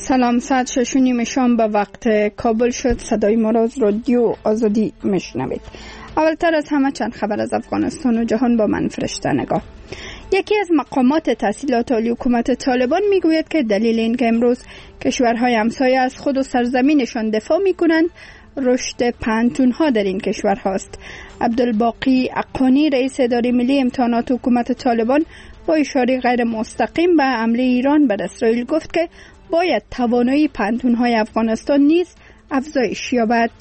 سلام، ساعت 6:30 شام به وقت کابل شد. صدای ما را از رادیو آزادی میشنوید. اولتر از همه چند خبر از افغانستان و جهان با من فرشته نگاه. یکی از مقامات تحصیلات عالی حکومت طالبان میگوید که دلیل این که امروز کشورهای همسایه از خود و سرزمینشان دفاع میکنند رشد پانتونها در این کشور هاست. عبدالباقی عقانی رئیس اداره ملی امتحانات حکومت طالبان با اشاره غیر مستقیم به حمله ایران بر اسرائیل گفت که باید توانایی پانتونهای افغانستان نیز افزایش یابد.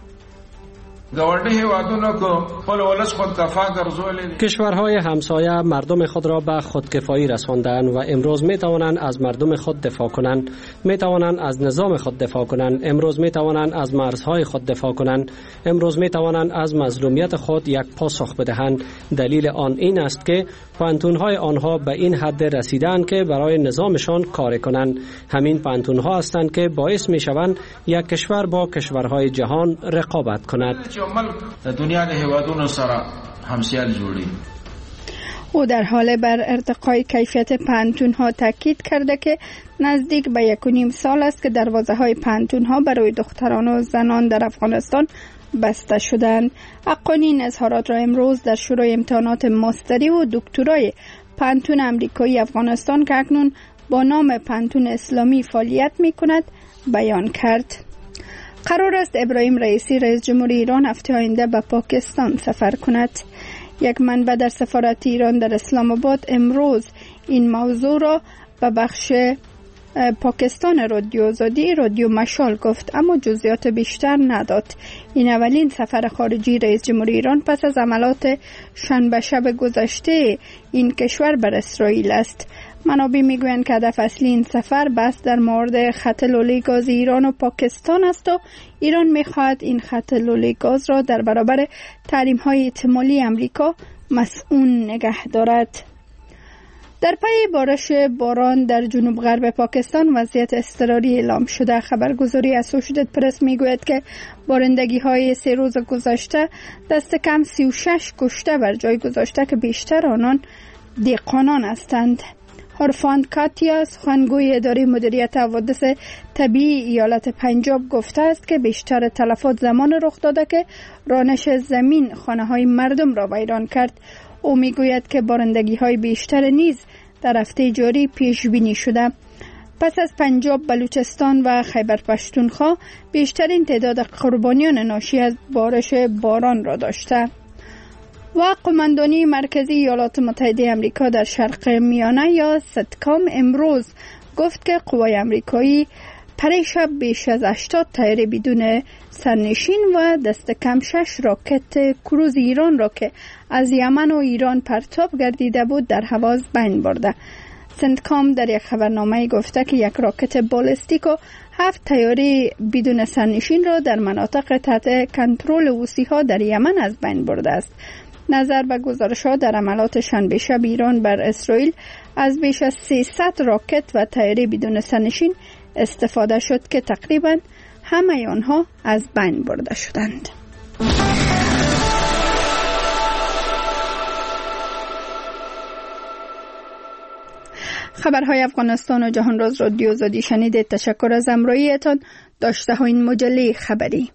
کشورهای همسایه مردم خود را به خودکفایی رساندند و امروز می توانند از مردم خود دفاع کنند، می توانند از نظام خود دفاع کنند، امروز می توانند از مرزهای خود دفاع کنند، امروز می توانند از مظلومیت خود یک پاسخ بدهند. دلیل آن این است که پانتونهای آنها به این حد رسیدند که برای نظامشان کار کنند. همین پانتونها هستند که باعث می شوند یک کشور با کشورهای جهان رقابت کند. او در حال بر ارتقای کیفیت پانتونها تاکید کرده که نزدیک به 1.5 سال است که دروازه‌های پانتونها برای دختران و زنان در افغانستان بسته شدند. عقانی این اظهارات را امروز در شورای امتحانات ماستری و دکترای پانتون امریکایی افغانستان که اکنون با نام پانتون اسلامی فعالیت می‌کند بیان کرد. قرار است ابراهیم رئیسی رئیس جمهور ایران هفته آینده به پاکستان سفر کند. یک منبع در سفارت ایران در اسلام آباد امروز این موضوع را به بخش پاکستان رادیو آزادی رادیو مشال گفت، اما جزئیات بیشتر نداد. این اولین سفر خارجی رئیس جمهور ایران پس از حملات شنبه شب گذشته این کشور بر اسرائیل است. منابع میگویند که هدف اصلی این سفر بحث در مورد خط لوله گاز ایران و پاکستان است و ایران میخواهد این خط لوله گاز را در برابر تحریم‌های احتمالی امریکا مسئول نگه دارد. در پی بارش باران در جنوب غرب پاکستان وضعیت اضطراری اعلام شده. خبرگزاری اسوشیتد پرس میگوید که بارندگی‌های 3 روز گذشته دست کم 36 کشته بر جای گذاشته که بیشتر آنان دهقانان هستند. هرفاند کاتیا سخنگوی اداره مدیریت حوادث طبیعی ایالت پنجاب گفته است که بیشتر تلفات زمان رخ داده که رانش زمین خانه‌های مردم را ویران کرد. او میگوید که بارندگی‌های بیشتر نیز در هفته جاری پیش بینی شده. پس از پنجاب، بلوچستان و خیبر پختونخوا بیشترین تعداد قربانیان ناشی از بارش باران را داشته. و قماندانی مرکزی ایالات متحده آمریکا در شرق میانه یا ستکام امروز گفت که قوای آمریکایی پریشب بیش از 80 طیاره بدون سرنشین و دست کم 6 راکت کروز ایران را که از یمن و ایران پرتاب گردیده بود در هوا از بین برده. سنتکام در یک خبرنامه گفته که یک راکت بالستیک و 7 طیاره بدون سرنشین را در مناطق تحت کنترل حوثی‌ها در یمن از بین برده است. نظر به گزارش‌ها در حملات شنبه شب ایران بر اسرائیل از بیش از 300 راکت و طیاره بدون سرنشین استفاده شد که تقریباً همه آنها از بین برده شدند. خبرهای افغانستان و جهان را از رادیو آزادی شنیدید. تشکر از همراهیتان. داشته ها این مجله خبری.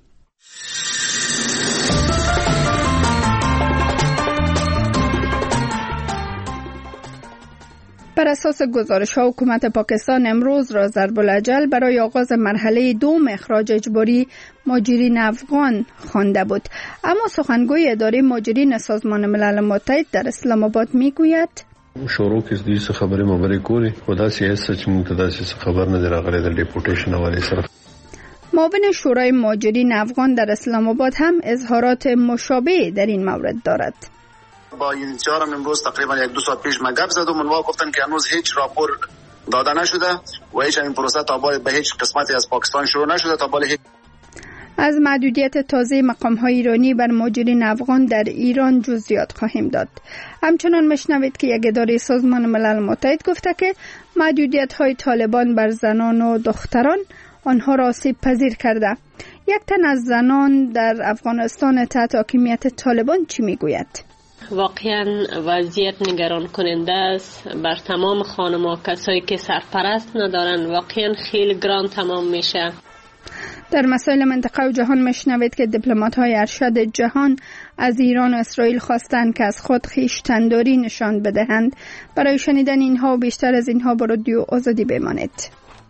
بر اساس گزارش‌ها حکومت پاکستان امروز را ضرب الاجل برای آغاز مرحله 2 اخراج اجباری مهاجرین افغان خوانده بود. اما سخنگوی اداره مهاجرین سازمان ملل متحد در اسلام آباد میگوید شروع کې د څه خبرې مبرې کولې خدا سیاست چې موږ ته داسې خبر نه راغلی د ډیپورټیشن حواله سره. معاون شورای مهاجرین افغان در اسلام آباد هم اظهارات مشابه در این مورد دارد. با یونیسیار امروز تقریبا 1-2 ساعت پیش من گپ زدم، اونها گفتن که هنوز هیچ راپور داده نشده و هیچ این پروسه تا به هیچ قسمتی از پاکستان شروع نشده. تا بالا از محدودیت تازه مقام‌های ایرانی بر مهاجرین افغان در ایران جزئیات خواهیم داد. همچنان میشنوید که یک اداره سازمان ملل متحد گفته که محدودیت‌های طالبان بر زنان و دختران آنها را آسیب پذیر کرده. یک تن از زنان در افغانستان تحت حاکمیت طالبان چی میگوید؟ واقعا وضعیت نگران کننده است بر تمام خانم‌ها. کسایی که سرپرست ندارن واقعا خیلی گران تمام میشه. در مسائل منطقه و جهان میشنوید که دیپلمات‌های ارشد جهان از ایران و اسرائیل خواستند که از خود خویشتن‌داری نشان بدهند. برای شنیدن اینها و بیشتر از اینها با رادیو آزادی بمانید.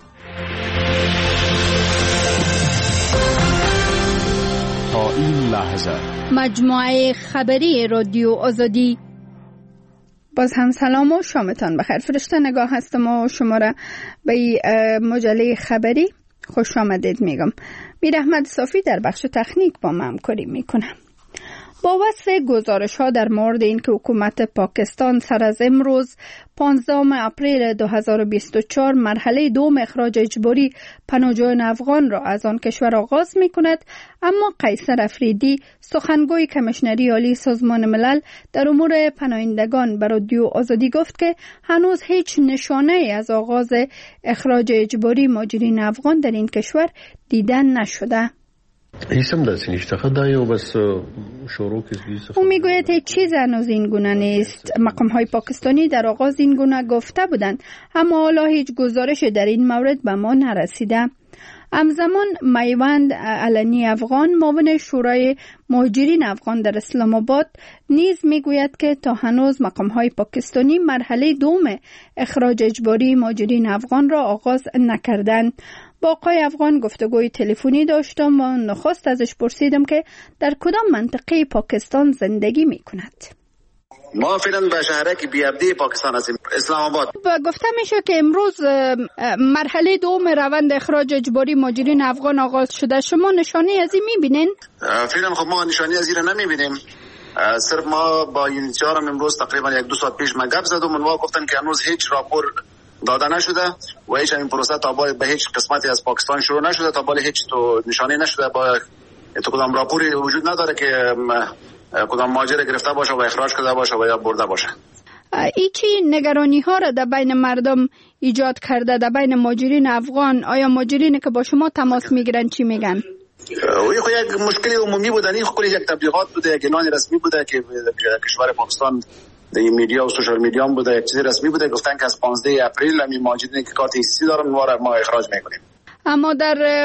تا این لحظه مجموعه خبری رادیو آزادی. باز هم سلام و شامتان بخیر. فرشته نگاه هستم و شما را به مجله خبری خوش آمدید میگم. میر احمد صافی در بخش تکنیک با من همکاری میکنه. با وصف گزارش ها در مورد اینکه حکومت پاکستان سر از امروز 15 اپریل 2024 مرحله دوم اخراج اجباری پناهجویان افغان را از آن کشور آغاز می کند، اما قیصر افریدی سخنگوی کمیشنری عالی سازمان ملل در امور پناهندگان به رادیو آزادی گفت که هنوز هیچ نشانه از آغاز اخراج اجباری مهاجرین افغان در این کشور دیدن نشده. هیچم دست نیست. خدایو بس شروع کردید. او میگوید هیچ چیز هنوز این گونه نیست. مقام های پاکستانی در آغاز این گونه گفته بودند، اما حالا هیچ گزارش در این مورد به ما نرسیده. همزمان میوند علنی افغان معاون شورای مهاجرین افغان در اسلام آباد نیز میگوید که تا هنوز مقام های پاکستانی مرحله دوم اخراج اجباری مهاجرین افغان را آغاز نکردند. با آقای افغان گفتگوی تلفنی داشتم و نخست ازش پرسیدم که در کدام منطقه پاکستان زندگی می کند. ما فعلا به شهرک بیابدی پاکستان هستیم، اسلام آباد. گفته میشه که امروز مرحله دوم روند اخراج اجباری مهاجرین افغان آغاز شده. شما نشانی از این میبینین؟ فعلا خب ما نشانی از این نمیبینیم. صرف ما با یونیسیار امروز تقریبا 1-2 ساعت پیش ما گپ زدم و گفتن که هنوز هیچ راپور داده نشده و هیچ این پروسه تا به هیچ قسمتی از پاکستان شروع نشده، تا بالا هیچ تو نشانه نشده، با کدام راپوری وجود نداره که کدام مهاجر گرفته باشه و اخراج شده باشه و یا برده باشه. ایچی نگرانی ها را در بین مردم ایجاد کرده، در بین مهاجرین افغان؟ آیا مهاجرین که با شما تماس میگیرن چی میگن؟ یک مشکل عمومی بوده، این کلی یک تبلیغات بوده، یک اعلان رسمی بوده که کشور پاکستان در میدیا و سوشال میدیا هم بوده، یک چیز رسمی بوده، گفتن که از 15 اپریل همین مهاجرین که کارت ایسی دارن ما اخراج میکنیم. اما در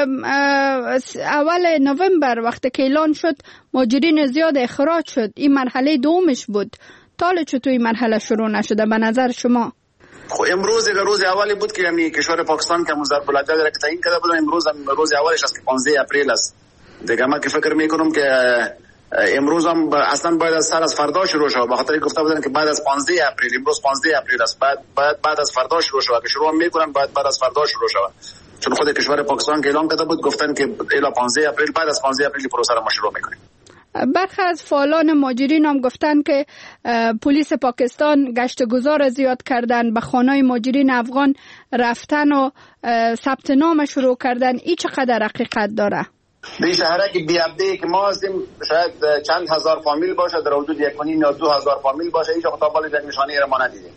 اول نوامبر وقتی که اعلان شد مهاجرین زیاد اخراج شد، این مرحله دومش بود. تا چطور این مرحله شروع نشده به نظر شما؟ خب امروز روز اولی بود که همین کشور پاکستان که ضرب الاجل را تعیین کرده بود. امروز هم روز اولش است که 15 اپریل است دیگه. من که فکر میکنم که امروز هم اصلا باید از سر از فردا شروع شود، به خاطر گفته بودن که بعد از 15 اپریل، امروز 15 اپریل است، بعد از فردا شروع شود، که شروع میکنن بعد از فردا شروع شود، چون خود کشور پاکستان که اعلام کرده بود گفتن که الی 15 اپریل، بعد از 15 اپریل پروسه را ما شروع میکنیم. برخی از فعالان مهاجرین هم گفتن که پلیس پاکستان گشت گذار زیاد کردن، به خانه‌های مهاجرین افغان رفتن و ثبت نام شروع کردن. این چقدر حقیقت داره؟ به شهرک بیابدی که ما هستیم شاید چند هزار فامیل باشه، در حدود 1.5 یا 2,000 فامیل باشه. اینجا خطابالی در نشانه را ما ندیدیم.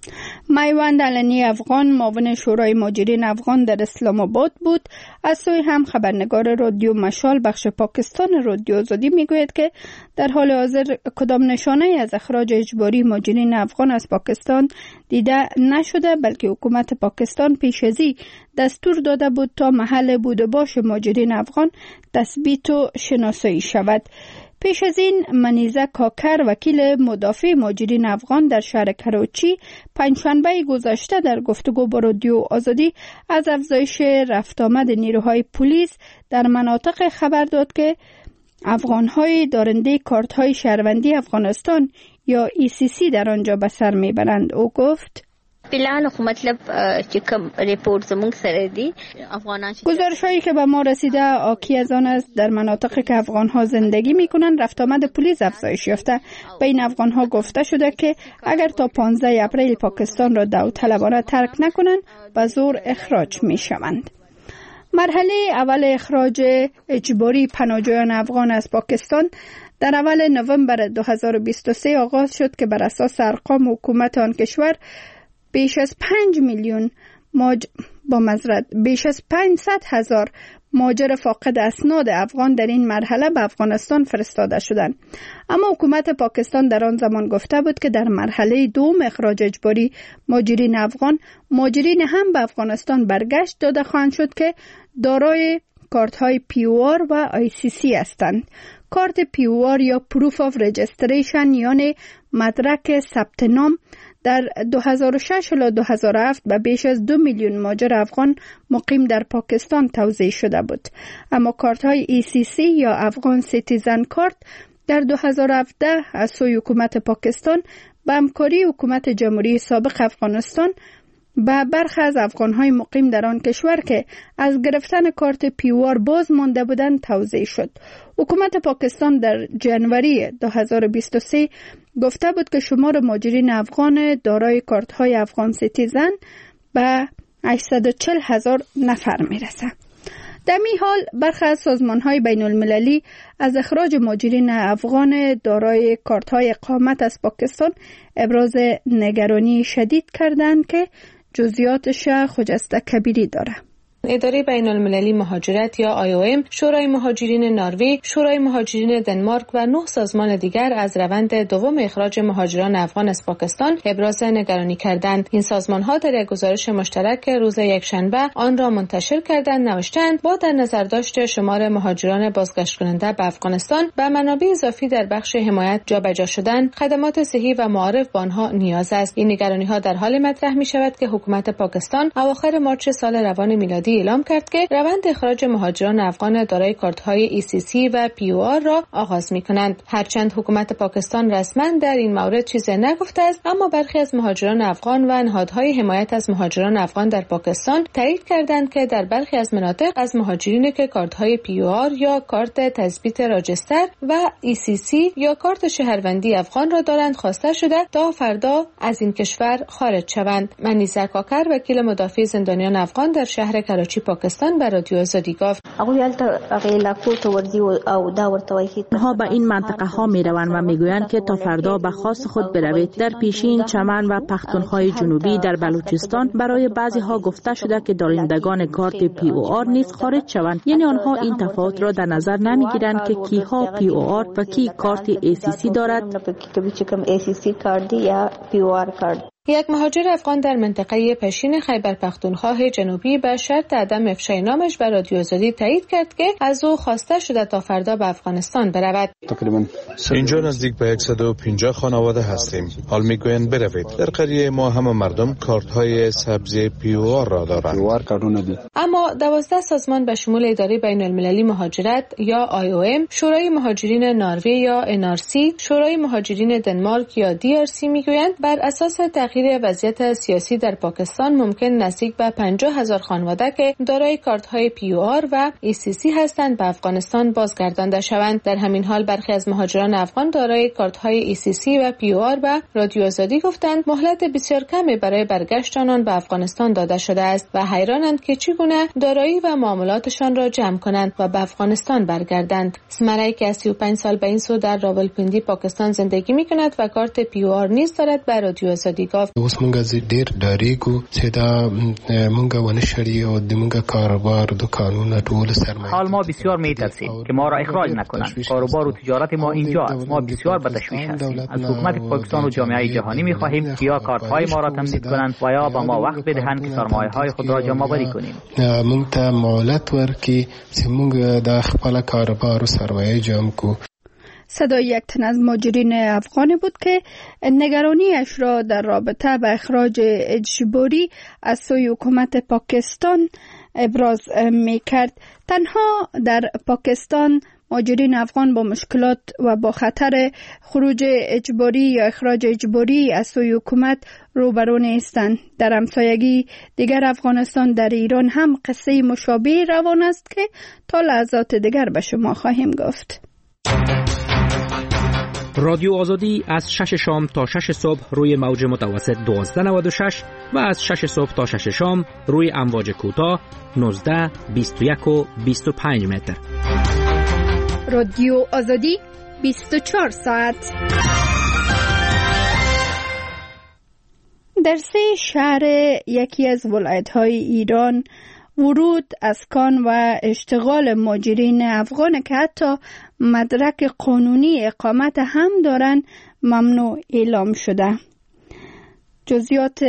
میوند علنی افغان معاون شورای مهاجرین افغان در اسلام آباد بود. از سوی هم خبرنگار رادیو مشال بخش پاکستان رادیو آزادی میگوید که در حال حاضر کدام نشانه از اخراج اجباری مهاجرین افغان از پاکستان دیده نشده، بلکه حکومت پاکستان پیش از این دستور داده بود تا محل بود و باش مهاجرین افغان تثبیت و شناسایی شود. پیش از این منیزه کاکر وکیل مدافع مهاجرین افغان در شهر کراچی پنجشنبه گذشته در گفتگو با رادیو آزادی از افزایش رفت آمد نیروهای پلیس در مناطق خبر داد که افغان‌های دارنده کارت‌های شهروندی افغانستان یا ECC در آنجا به سر میبرند. او گفت فعلا خو مطلب چې کوم ریپورت زموږ سره دی افغانان گزارش‌هایی که به ما رسیده آکی از آن است در مناطقی که افغان‌ها زندگی می‌کنند رفت آمد پلیس افزایش یافته. بین افغان‌ها گفته شده که اگر تا 15 اپریل پاکستان را داوطلبانه ترک نکنند به زور اخراج می‌شوند. مرحله اول اخراج اجباری پناهجویان افغان از پاکستان در اول نوامبر 2023 آغاز شد که بر اساس ارقام حکومت آن کشور بیش از 500,000 مهاجر فاقد اسناد افغان در این مرحله به افغانستان فرستاده شدند. اما حکومت پاکستان در آن زمان گفته بود که در مرحله دوم اخراج اجباری مهاجرین افغان، مهاجرین هم به افغانستان برگشت داده خواهند شد که دارای کارت های POR و ICC هستند. کارت POR یا Proof of Registration یعنی مدرک ثبت نام در 2006 الی 2007 به بیش از 2 میلیون مهاجر افغان مقیم در پاکستان توزیع شده بود. اما کارت های ECC یا افغان سیتیزن کارت در 2017 از سوی حکومت پاکستان به همکاری حکومت جمهوری سابق افغانستان به برخی از افغان‌های مقیم در آن کشور که از گرفتن کارت POR باز مانده بودند توزیع شد. حکومت پاکستان در جنوری 2023 گفته بود که شمار مهاجرین افغان دارای کارت‌های افغان سیتیزن به 840,000 نفر میرسد. در این حال برخی از سازمان‌های بین‌المللی از اخراج مهاجرین افغان دارای کارت‌های اقامت از پاکستان ابراز نگرانی شدید کردند که جزئیاتش خجسته کبیری داره. اداره بین‌المللی مهاجرت یا IOM، شورای مهاجرین نروژ، شورای مهاجرین دنمارک و 9 سازمان دیگر از روند دوم اخراج مهاجران افغان از پاکستان ابراز نگرانی کردند. این سازمان‌ها در یک گزارش مشترک روز یکشنبه آن را منتشر کردند نوشتند با در نظر داشت شمار مهاجران بازگشت کننده به افغانستان به منابع اضافی در بخش حمایت جابجا شدن، خدمات صحی و معارف به آنها نیاز است. این نگرانی‌ها در حال مطرح می‌شود که حکومت پاکستان اواخر مارچ سال روان میلادی اعلام کرد که روند اخراج مهاجران افغان دارای کارت‌های ECC و POR را آغاز می‌کنند. هرچند حکومت پاکستان رسما در این مورد چیزی نگفته است، اما برخی از مهاجران افغان و نهادهای حمایت از مهاجران افغان در پاکستان تایید کردند که در برخی از مناطق از مهاجرینی که کارت‌های POR یا کارت تثبیت راجستر و ECC یا کارت شهروندی افغان را دارند خواسته شده تا فردا از این کشور خارج شوند. منیزه کاکر، وکیل مدافع زندانیان افغان در شهر کراچی پاکستان، به رادیو آزادی گفت ها به این منطقه ها می روند و می گویند که تا فردا به خواست خود بروید. در پیشین، چمن و پختونخوای جنوبی در بلوچستان برای بعضی ها گفته شده که دارندگان کارت POR نیز خارج شوند. یعنی آنها این تفاوت را در نظر نمی گیرند که کی ها POR و کی کارت ECC دارد. یک مهاجر افغان در منطقه پشین خیبر پختونخوا جنوبی به شرط عدم افشای نامش به رادیو آزادی تایید کرد که از او خواسته شده تا فردا به افغانستان برود. تقریبا اینجا نزدیک به 150 خانواده هستیم. حال میگویند بروید. در قریه ما همه مردم کارت های سبز POR را دارند. اما 12 سازمان به شمول اداره بین المللی مهاجرت یا IOM، شورای مهاجرین نروژ یا NRC، شورای مهاجرین دنمارک یا DRC میگویند بر اساس تغییر وضعیت سیاسی در پاکستان ممکن نزدیک به 50,000 خانواده که دارای کارت‌های POR و ECC هستند به افغانستان بازگردانده شوند. در همین حال برخی از مهاجران افغان دارای کارت‌های ECC و POR به رادیو آزادی گفتند مهلت بسیار کمی برای برگشت آنان به افغانستان داده شده است و حیرانند که چگونه دارایی و معاملاتشان را جمع کنند و به افغانستان برگردند. اسمرایی که 35 سال به این سو در راولپنڈی پاکستان زندگی می‌کند و کارت POR نیز دارد به رادیو آزادی گفت اوس مونږ ډیر ډاریږو چې دا مونږ ونشړي او د مونږ کاروبار دکانونه ټول سرمایه. حال ما بسیار میترسیم که ما را اخراج نکنند. کاروبار و تجارت ما اینجا است. ما بسیار به تشویش هستیم. از حکومت پاکستان و جامعه جهانی می‌خواهیم که یا کارت‌های ما را تمدید کنند و یا به ما وقت بدهند که سرمایه‌های خود را جمع‌آوری کنیم. مونږ ته مهلت ورکړي چې مونږ د خپل کاروبار او سرمایه جمع کو. صدای یک تن از مهاجرین افغانی بود که نگرانیش را در رابطه با اخراج اجباری از سوی حکومت پاکستان ابراز می‌کرد. تنها در پاکستان مهاجرین افغان با مشکلات و با خطر خروج اجباری یا اخراج اجباری از سوی حکومت روبرو نیستند. در همسایگی دیگر افغانستان در ایران هم قصه مشابه روان است که تا لحظات دیگر به شما خواهیم گفت. رادیو آزادی از 6 شام تا 6 صبح روی موج متوسط 1296 و از 6 صبح تا 6 شام روی امواج کوتاه 19، 21 و 25 متر. رادیو آزادی 24 ساعت. در 3 شهر یکی از ولایت‌های ایران ورود، اسکان و اشتغال مهاجرین افغان که حتی مدرک قانونی اقامت هم دارن ممنوع اعلام شده. جزئیات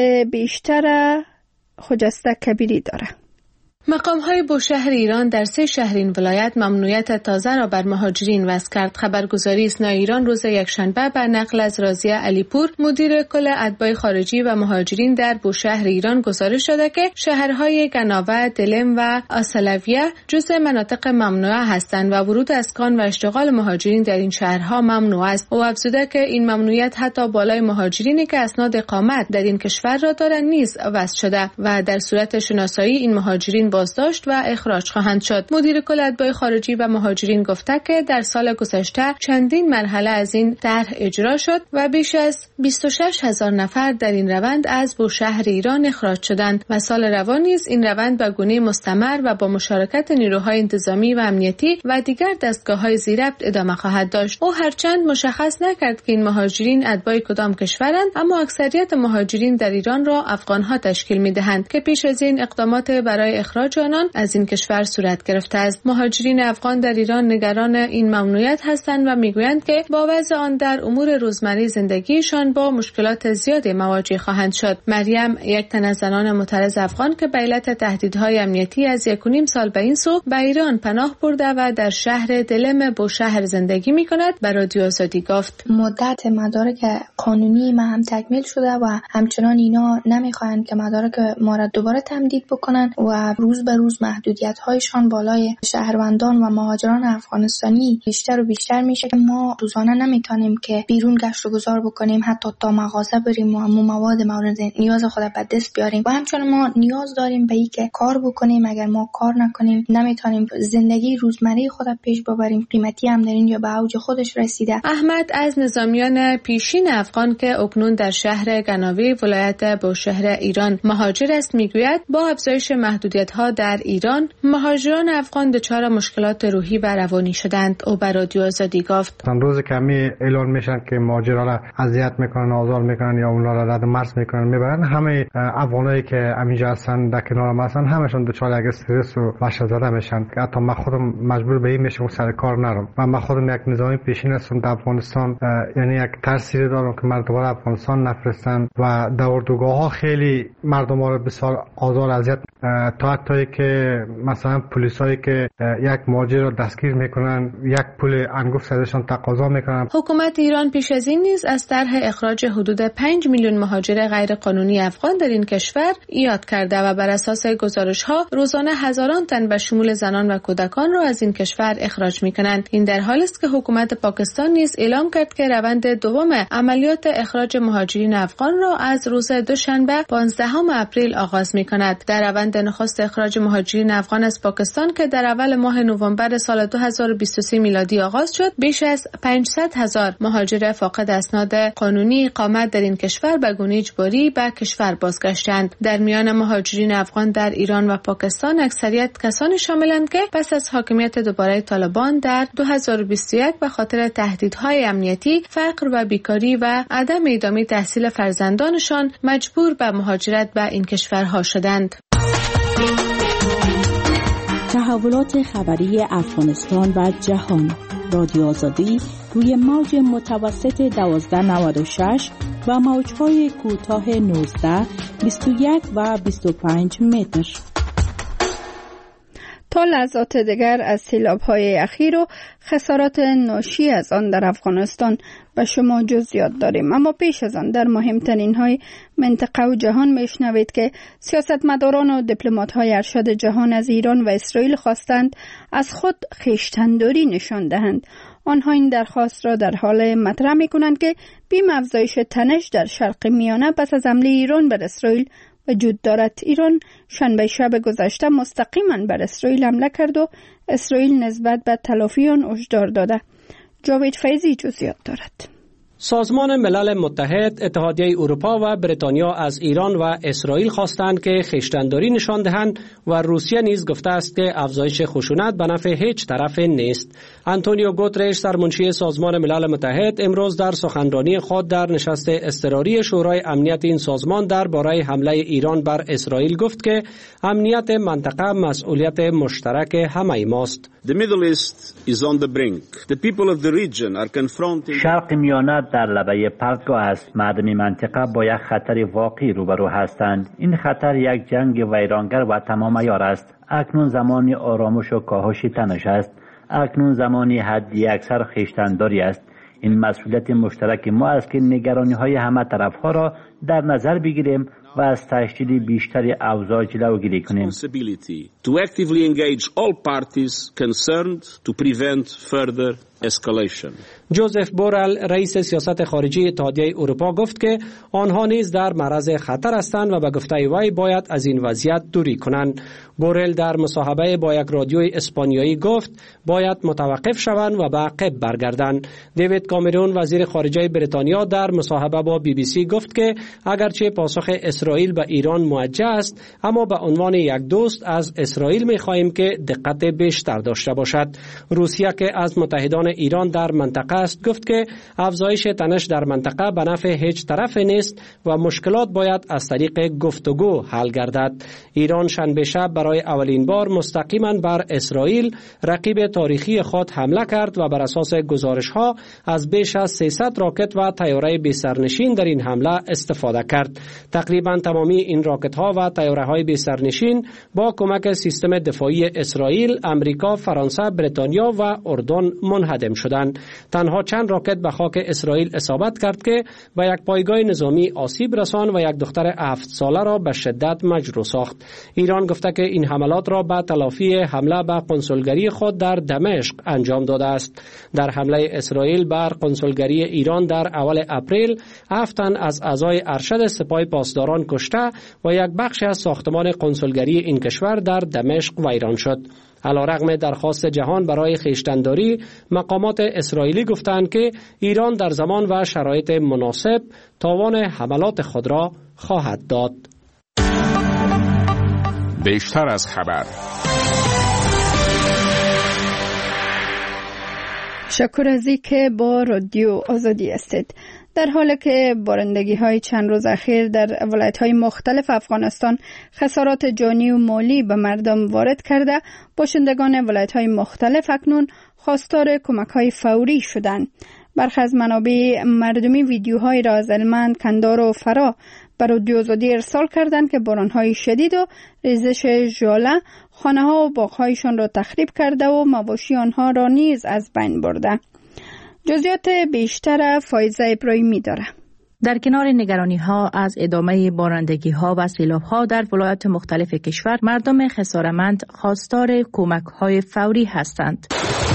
بیشتر خجسته کبیری داره. مقام‌های بوشهر ایران در 3 شهر این ولایت ممنوعیت تازه را بر مهاجرین وضع کرد. خبرگزاری اسنا ایران روز یکشنبه بر نقل از راضیه علیپور مدیر کل اتباع خارجی و مهاجرین در بوشهر ایران گزارش داده که شهرهای گناوه، دلم و آسلویه جزء مناطق ممنوعه هستند و ورود اسکان و اشتغال مهاجرین در این شهرها ممنوع است. او افزوده که این ممنوعیت حتی بالای مهاجرینی که اسناد اقامت در این کشور را دارند نیز وضع شده و در صورت شناسایی این مهاجرین بازداشت و اخراج خواهند شد. مدیر کل اتباع خارجی و مهاجرین گفته که در سال گذشته چندین مرحله از این طرح اجرا شد و بیش از 26,000 نفر در این روند از بوشهر ایران اخراج شدند و سال روان نیز این روند به گونه مستمر و با مشارکت نیروهای انتظامی و امنیتی و دیگر دستگاه‌های زیربط ادامه خواهد داشت. او هرچند مشخص نکرد که این مهاجرین اتباع کدام کشورند، اما اکثریت مهاجرین در ایران را افغان‌ها تشکیل می‌دهند که پیش از این اقدامات برای اخراج آنان از این کشور صورت گرفته است. مهاجرین افغان در ایران نگران این ممنوعیت هستند و میگویند که با وضع آن در امور روزمره زندگیشان با مشکلات زیادی مواجه خواهند شد. مریم، یک تن از زنان معترض افغان که به علت تهدیدهای امنیتی از 1.5 سال به این سو به ایران پناه برده و در شهر دلم بوشهر زندگی میکند، به رادیو آزادی گفت: مدت مدارک قانونی ما هم تکمیل شده و همچنان اینا نمیخواهند که مدارک ما را دوباره تمدید بکنن و روز به روز محدودیت‌هایشان بالای شهروندان و مهاجران افغانستانی بیشتر و بیشتر میشه که ما روزانه نمیتونیم که بیرون گشت و گذار بکنیم، حتی تا مغازه بریم و مواد مورد نیاز خود به دست بیاریم و همچنین ما نیاز داریم به اینکه کار بکنیم. اگر ما کار نکنیم نمیتونیم زندگی روزمره خود پیش ببریم. قیمتی هم در اینجا به اوج خودش رسیده. احمد از نظامیان پیشین افغان که اکنون در شهر گناوی ولایت بوشهر ایران مهاجر است میگوید با افزایش محدودیت‌ها در ایران مهاجران افغان دچار مشکلات روحی و روانی شدند. او به رادیو آزادی گفت: روزی که می اعلان میشن که مهاجرا را اذیت میکنن، آزار میکنن یا اونها را رد مرز میکنن میبرن، همه افغانایی که همینجا هستن در کنار ما هستن همشون دچار یک استرس و وحشت زده میشن که حتی من خودم مجبور به این میشم سر کار نرم. و من خودم یک نظامی پیشین هستم در افغانستان، یعنی یک ترسی دارم که مردم را افغانستان نفرستن و در اردوگاه ها خیلی مردم را بسیار آزار اذیت تا حتی که مثلا پلیسایی که یک مهاجر را دستگیر میکنن یک پول انگفت ازشان تقاضا میکنن. حکومت ایران پیش از این نیز از طرح اخراج حدود 5 میلیون مهاجر غیر قانونی افغان در این کشور یاد کرده و بر اساس گزارش ها روزانه هزاران تن به شمول زنان و کودکان را از این کشور اخراج میکنند. این در حالی است که حکومت پاکستان نیز اعلام کرد که روند دوم عملیات اخراج مهاجرین افغان را از روز دوشنبه 15 اپریل آغاز میکند. در روند نخست اخراج مهاجرین افغان از پاکستان که در اول ماه نوامبر سال 2023 میلادی آغاز شد، بیش از 500,000 مهاجر فاقد اسناد قانونی اقامت در این کشور به گونه اجباری به کشور بازگشتند. در میان مهاجرین افغان در ایران و پاکستان اکثریت کسانی شاملند که پس از حاکمیت دوباره طالبان در 2021 به خاطر تهدیدهای امنیتی، فقر و بیکاری و عدم ادامه تحصیل فرزندانشان مجبور به مهاجرت به این کشورها شدند. تحولات خبری افغانستان و جهان. رادیو آزادی روی موج متوسط 1296 و موج‌های کوتاه 19، 21 و 25 متر. تا لحظات دیگر از سیلاب‌های اخیر و خسارات ناشی از آن در افغانستان به شما جزئیات داریم، اما پیش از آن در مهمترین های منطقه و جهان میشنوید که سیاستمداران و دیپلمات‌های ارشد جهان از ایران و اسرائیل خواستند از خود خویشتن‌داری نشان دهند. آنها این درخواست را در حال مطرح می‌کنند که بیم افزایش تنش در شرق میانه پس از حمله ایران بر اسرائیل وجود دارد. ایران شنبه شب گذشته مستقیما بر اسرائیل حمله کرد و اسرائیل نسبت به تلافی آن هشدار داده. جاوید فیضی جزئیات دارد. سازمان ملل متحد، اتحادیه اروپا و بریتانیا از ایران و اسرائیل خواستند که خویشتن‌داری نشان دهند و روسیه نیز گفته است که افزایش خشونت به نفع هیچ طرف نیست. آنتونیو گوترش، سرمنشی سازمان ملل متحد، امروز در سخنرانی خود در نشست اضطراری شورای امنیت این سازمان درباره حمله ایران بر اسرائیل گفت که امنیت منطقه مسئولیت مشترک همه ماست. شرق میانه در لبه پرتگاه است. مردم منطقه با یک خطر واقعی روبرو هستند. این خطر یک جنگ ویرانگر و تمام عیار است. اکنون زمان آرامش و کاهش تنش است. اکنون زمان حدی اکثر خویشتن‌داری است. این مسئولیت مشترک ما است که نگرانی‌های همه طرف‌ها را در نظر بگیریم و از تشدید بیشتری اوضاع جلوگیری کنیم. جوزف بورل، رئیس سیاست خارجی اتحادیه اروپا، گفت که آنها نیز در معرض خطر هستند و به گفته وی باید از این وضعیت دوری کنند. بورل در مصاحبه با یک رادیوی اسپانیایی گفت باید متوقف شوند و به عقب برگردند. دیوید کامرون، وزیر خارجه بریتانیا، در مصاحبه با BBC گفت که اگرچه پاسخ اسرائیل به ایران موجه است، اما به عنوان یک دوست از اسرائیل می‌خواهیم که دقت بیشتر داشته باشد. روسیه که از متحدان ایران در منطقه است گفت که افزایش تنش در منطقه به نفع هیچ طرف نیست و مشکلات باید از طریق گفتگو حل گردد. ایران شنبه شب برای اولین بار مستقیما بر اسرائیل، رقیب تاریخی خود، حمله کرد و بر اساس گزارش‌ها از بیش از 300 راکت و طیاره بی سرنشین در این حمله استفاده کرد. تقریبا تمامی این راکت‌ها و طیاره‌های بی سرنشین با کمک سیستم دفاعی اسرائیل، امریکا، فرانسه، بریتانیا و اردن منهدم شدند. تنها چند راکت به خاک اسرائیل اصابت کرد که به یک پایگاه نظامی آسیب رساند و یک دختر 7 ساله را به شدت مجروح ساخت. ایران گفته که این حملات را به تلافی حمله به قنسولگری خود در دمشق انجام داده است. در حمله اسرائیل بر قنسولگری ایران در اول اپریل 7 تن از اعضای ارشد سپاه پاسداران کشته و یک بخش از ساختمان قنسولگری این کشور در دمشق ویران شد. علیرغم درخواست جهان برای خویشتن‌داری، مقامات اسرائیلی گفتند که ایران در زمان و شرایط مناسب تاوان حملات خود را خواهد داد. بیشتر از خبر. شکر از اینکه با رادیو آزادی هستید. در حالی که بارندگی های چند روز اخیر در ولایت های مختلف افغانستان خسارات جانی و مالی به مردم وارد کرده، باشندگان ولایت های مختلف اکنون خواستار کمک های فوری شدند. برخی از منابع مردمی ویدیوهای را از هلمند، کندهار و فرا بر رادیو آزادی ارسال کردند که بارانهای شدید و ریزش ژاله خانه ها و باغ هایشان را تخریب کرده و مواشی آنها را نیز از بین برده. جزئیات بیشتر فایزه ابراهیمی داره. در کنار نگرانی ها از ادامه بارندگی ها و سیلاب ها در ولایات مختلف کشور، مردم خسارتمند خواستار کمک های فوری هستند.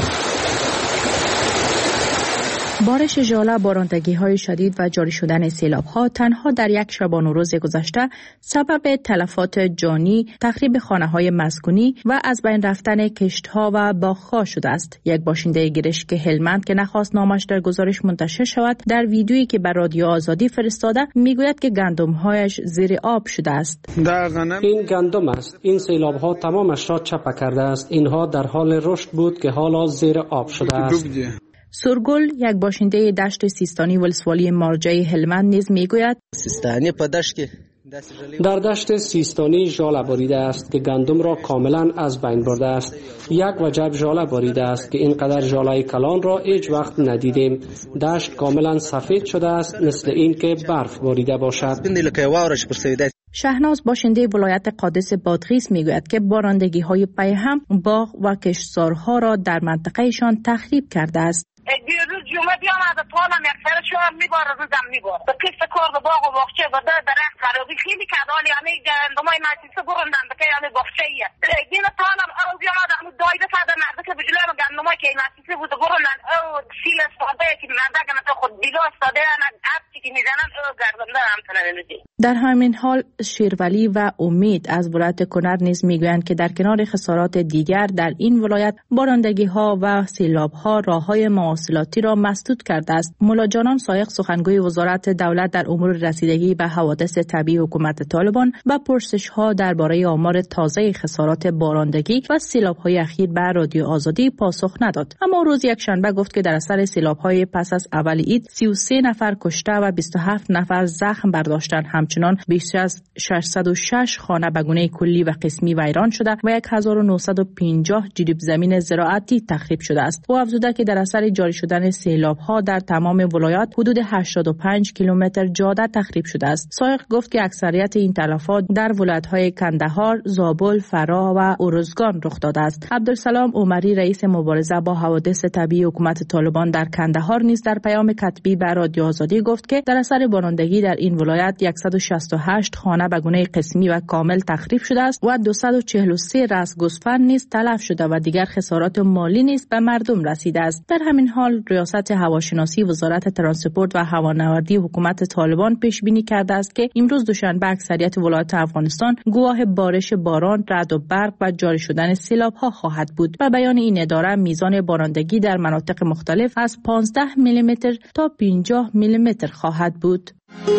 بارش ژاله، بارندگی های شدید و جاری شدن سیلاب ها تنها در یک شبانه روز گذشته سبب تلفات جانی، تخریب خانه های مسکونی و از بین رفتن کشت ها و باغ ها شده است. یک باشنده گرشک هلمند که نخواست نامش در گزارش منتشر شود، در ویدیویی که بر رادیو آزادی فرستاده میگوید که گندم هایش زیر آب شده است. این گندم است. این سیلاب ها تمامش را چپه کرده است. اینها در حال رشد بود که حالا زیر آب شده است. سرگل، یک باشنده دشت سیستانی ولسوالی مارجه هلمند نیز میگوید در دشت سیستانی ژاله باریده است که گندم را کاملا از بین برده است. یک وجب ژاله باریده است که اینقدر ژاله کلان را هیچ وقت ندیدیم. دشت کاملا سفید شده است، مثل این که برف باریده باشد. شهناز، باشنده ولایت قادس بادغیس میگوید که بارندگی های پی هم باغ و کشتزارها را در منطقهشان تخریب کرده است. دیروز جمعه بیامده پالم یک سر شوام میباره روزم میباره به کشت کار به باغ و باغچه و درخت خرابی خیلی کرد. حالی همه گندمای مجلسه بروندن بکه همه باغچه ایه این پالم اول بیامده همون دایده ساده مرده که بجلوی همه گندمای که این مجلسه اصلی بود برولن او سیل استاده که مردگم تو خود دیگه استاده هرچی که میزنن او گردنده همتنه. در همین حال شیرولی و امید از ولایت کنر نیز میگویند که در کنار خسارات دیگر در این ولایت بارندگی ها و سیلاب ها راه های مواصلاتی را مسدود کرده است. مولا جانان سایق سخنگوی وزارت دولت در امور رسیدگی به حوادث طبیعی حکومت طالبان به پرسش ها درباره آمار تازه خسارات بارندگی و سیلاب های اخیر به رادیو آزادی پاسخ نداد. اما روز یکشنبه گفت که در اثر سیلاب های پس از اول عید 33 نفر کشته و 27 نفر زخم برداشتند. همچنان بیش از 606 خانه به گونه کلی و قسمی ویران شده و 1950 جریب زمین زراعتی تخریب شده است. او افزوده که در اثر جاری شدن سیلاب ها در تمام ولایات حدود 85 کیلومتر جاده تخریب شده است. سایق گفت که اکثریت این تلفات در ولایت‌های کندهار، زابل، فراه و ارزگان رخ داده است. عبدالسلام عمری رئیس مبارزه با حوادث طبیعی حکومت طالبان در کندهار نیز در پیام کتبی به رادیو آزادی گفت که در اثر بارندگی در این ولایت 168 خانه به گونه قسمی و کامل تخریب شده است و 243 راس گوسفند نیز تلف شده و دیگر خسارات مالی نیز به مردم رسیده است. در همین حال ریاست هواشناسی وزارت ترانسپورت و هوانوردی حکومت طالبان پیش بینی کرده است که امروز دوشنبه اکثریت ولایات افغانستان گواه بارش باران، رعد و برق و جاری شدن سیلاب ها خواهد بود. و بیان این اداره میزان بارندگی در مناطق مختلف از 15 میلیمتر تا 50 میلیمتر خواهد بود.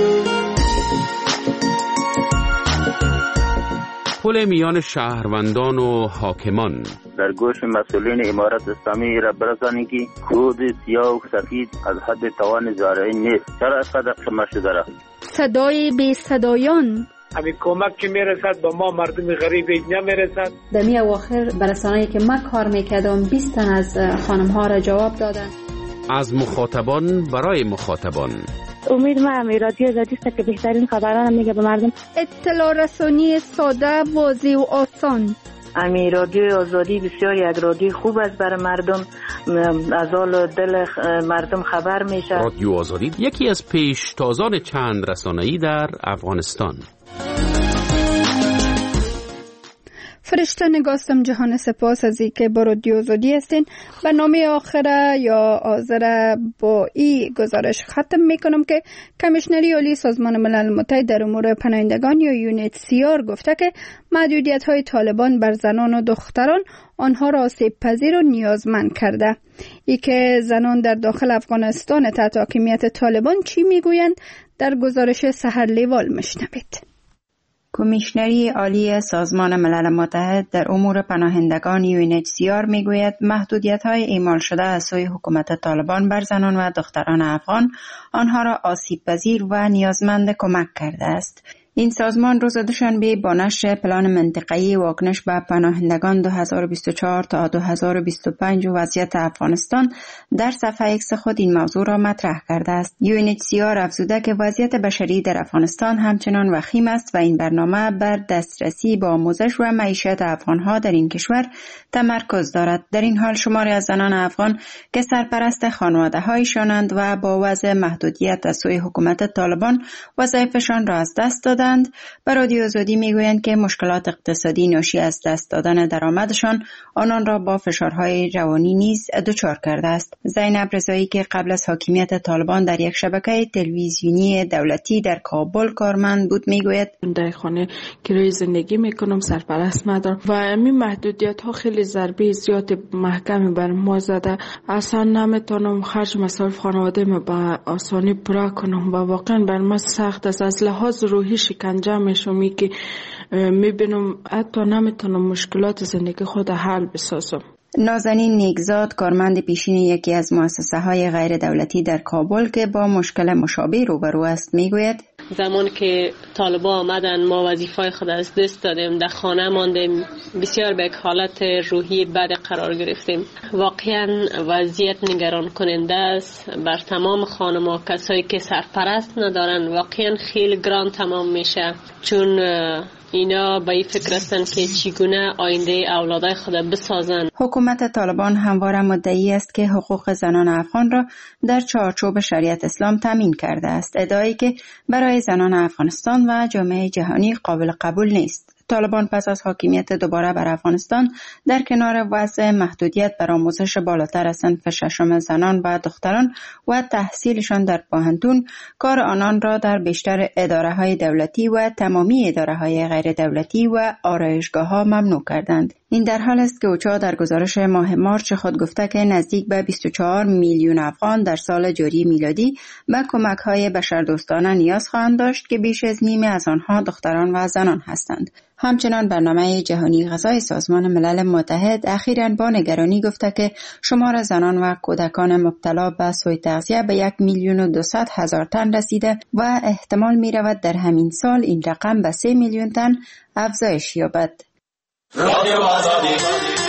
پل میان شهروندان و حاکمان در گوش مسئولین امارت اسلامی را برسانید که کود سیاه و سفید از حد توان زارعین نیست. چرا اینقدر خمه شده را؟ صدای بی صدایان همین کمک که میرسد به ما مردم غریب نمیرسد. در می اواخر برسانه‌ای که من کار میکردم 20 تن از خانم ها را جواب دادن. از مخاطبان برای مخاطبان. امید ما امی رادیو آزادی است که بهترین خبران میگه به مردم. اطلاع رسانی ساده، واضح و آسان. امی رادیو آزادی بسیار یک رادیو خوب است برای مردم، از حال دل مردم خبر میشه. رادیو آزادی یکی از پیشتازان چند رسانه‌ای در افغانستان. فرشته نگاستم جهان، سپاس از اینکه با رادیو آزادی هستین. برنامه آخره یا آذر با این گزارش ختم میکنم که کمیشنری عالی سازمان ملل متحد در امور پناهندگان یا UNHCR گفته که محدودیت های طالبان بر زنان و دختران آنها را آسیب پذیر و نیازمند کرده. ای که زنان در داخل افغانستان تحت حاکمیت طالبان چی میگویند در گزارش سحر لیوال مشنوید. کمیشنری عالی سازمان ملل متحد در امور پناهندگان UNHCR میگوید محدودیت‌های اعمال شده از سوی حکومت طالبان بر زنان و دختران افغان آنها را آسیب پذیر و نیازمند کمک کرده است. این سازمان روز دوشنبه با نشر پلان منطقه‌ای واکنش به پناهندگان 2024 تا 2025 و وضعیت افغانستان در صفحه ایکس خود این موضوع را مطرح کرده است. UNHCR افزوده که وضعیت بشری در افغانستان همچنان وخیم است و این برنامه بر دسترسی به آموزش و معیشت افغان‌ها در این کشور تمرکز دارد. در این حال شماری از زنان افغان که سرپرست خانواده‌هایشانند و با وضع محدودیت از سوی حکومت طالبان وظایفشان را از دست دادند، به رادیو آزادی میگویند که مشکلات اقتصادی ناشی از دست دادن درآمدشان آنان را با فشارهای روانی نیز دچار کرده است. زینب رضایی که قبل از حاکمیت طالبان در یک شبکه تلویزیونی دولتی در کابل کارمند بود میگوید در خانه کرایه زندگی میکنم، سرپرست ندارم و این محدودیت ها خیلی ضربه زیاد محکمی بر ما زده. اصلا نمیتونم خرج مصارف خانواده ما به آسانی پورا کنم و واقعا بر ما سخت است. از لحاظ روحی شکنجه میشم که میبینم حتی نمیتونم مشکلات زندگی خود حل بسازم. نازنین نیکزاد کارمند پیشین یکی از مؤسسه‌های غیر دولتی در کابل که با مشکل مشابه روبرو است میگوید زمان که طالبان آمدن ما وظیفه خود از دست دادیم، در خانه ماندیم، بسیار به یک حالت روحی بد قرار گرفتیم. واقعا وضعیت نگران کننده است بر تمام خانم‌ها. کسایی که سرپرست ندارن واقعا خیلی گران تمام میشه، چون اینا به این فکر هستن که چگونه آینده اولادای خود بسازن. حکومت طالبان همواره مدعی است که حقوق زنان افغان را در چارچوب شریعت اسلام تامین کرده است، ادعایی که برای زنان افغانستان و جامعه جهانی قابل قبول نیست. طالبان پس از حاکمیت دوباره بر افغانستان در کنار وضع محدودیت بر آموزش بالاتر از صنف ششم زنان و دختران و تحصیلشان در پوهنتون، کار آنان را در بیشتر اداره‌های دولتی و تمامی اداره‌های غیر دولتی و آرایشگاه‌ها ممنوع کردند. این در حال است که اوچا در گزارش ماه مارچ خود گفته که نزدیک به 24 میلیون افغان در سال جاری میلادی به کمک‌های بشردوستانه نیاز خواهند داشت که بیش از نیمه از آنها دختران و زنان هستند. همچنان برنامه جهانی غذای سازمان ملل متحد اخیراً با نگرانی گفته که شمار زنان و کودکان مبتلا به سوء تغذیه به 1,200,000 تن رسیده و احتمال می رود در همین سال این رقم به 3 میلیون تن افزایش یابد. رادیو آزادی